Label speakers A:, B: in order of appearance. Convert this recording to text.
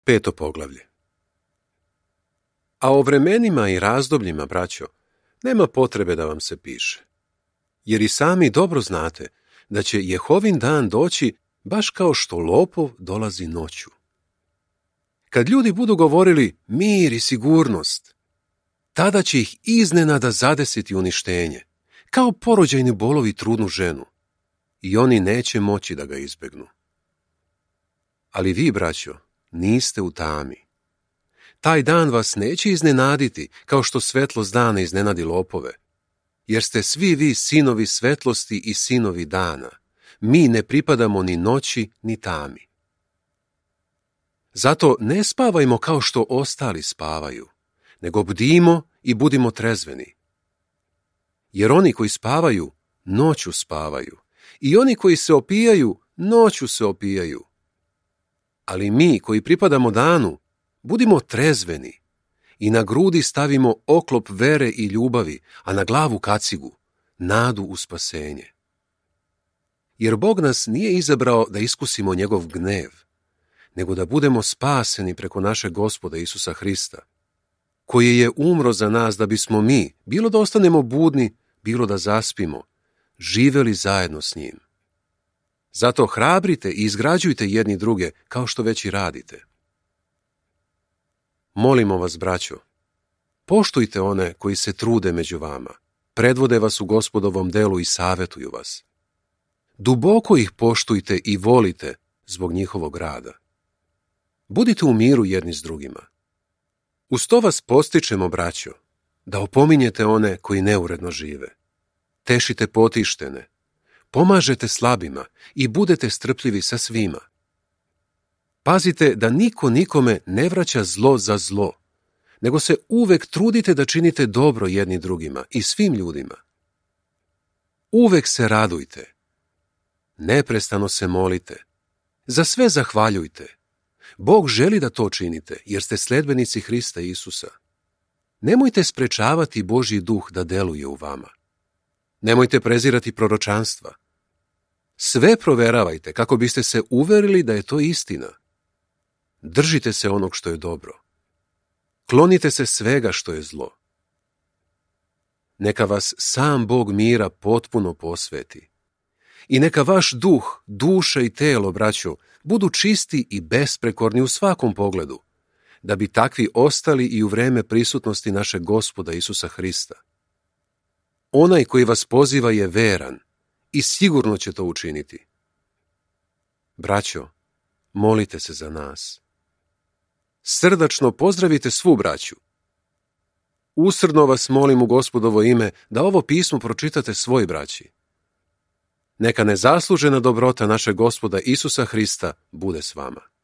A: 5. poglavlje. A o vremenima i razdobljima, braćo, nema potrebe da vam se piše. Jer i sami dobro znate da će Jehovin dan doći baš kao što lopov dolazi noću. Kad ljudi budu govorili mir i sigurnost, tada će ih iznenada zadesiti uništenje, kao porođajni bolovi trudnu ženu, i oni neće moći da ga izbegnu. Ali vi, braćo, niste u tami. Taj dan vas neće iznenaditi kao što svetlost dana iznenadi lopove, jer ste svi vi sinovi svetlosti i sinovi dana. Mi ne pripadamo ni noći ni tami. Zato ne spavajmo kao što ostali spavaju, nego bdimo i budimo trezveni. Jer oni koji spavaju, noću spavaju, i oni koji se opijaju, noću se opijaju. Ali mi koji pripadamo danu, budimo trezveni i na grudi stavimo oklop vere i ljubavi, a na glavu kacigu, nadu u spasenje. Jer Bog nas nije izabrao da iskusimo njegov gnev, nego da budemo spaseni preko našeg Gospoda Isusa Hrista, koji je umro za nas da bismo mi, bilo da ostanemo budni, bilo da zaspimo, živeli zajedno s njim. Zato hrabrite i izgrađujte jedni druge kao što već i radite. Molimo vas, braćo, poštujte one koji se trude među vama, predvode vas u Gospodovom delu i savetuju vas. Duboko ih poštujte i volite zbog njihovog rada. Budite u miru jedni s drugima. Uz to vas postičemo, braćo, da opominjete one koji neuredno žive. Tešite potištene, pomažete slabima i budete strpljivi sa svima. Pazite da niko nikome ne vraća zlo za zlo, nego se uvek trudite da činite dobro jedni drugima i svim ljudima. Uvek se radujte, neprestano se molite, za sve zahvaljujte. Bog želi da to činite, jer ste sledbenici Hrista Isusa. Nemojte sprečavati Božji duh da deluje u vama. Nemojte prezirati proročanstva. Sve proveravajte kako biste se uverili da je to istina. Držite se onog što je dobro. Klonite se svega što je zlo. Neka vas sam Bog mira potpuno posveti. I neka vaš duh, duša i telo, braćo, budu čisti i besprekorni u svakom pogledu, da bi takvi ostali i u vreme prisutnosti našeg Gospoda Isusa Hrista. Onaj koji vas poziva je veran i sigurno će to učiniti. Braćo, molite se za nas. Srdačno pozdravite svu braću. Usrdno vas molim u Gospodovo ime da ovo pismo pročitate svoj braći. Neka nezaslužena dobrota našeg Gospoda Isusa Hrista bude s vama.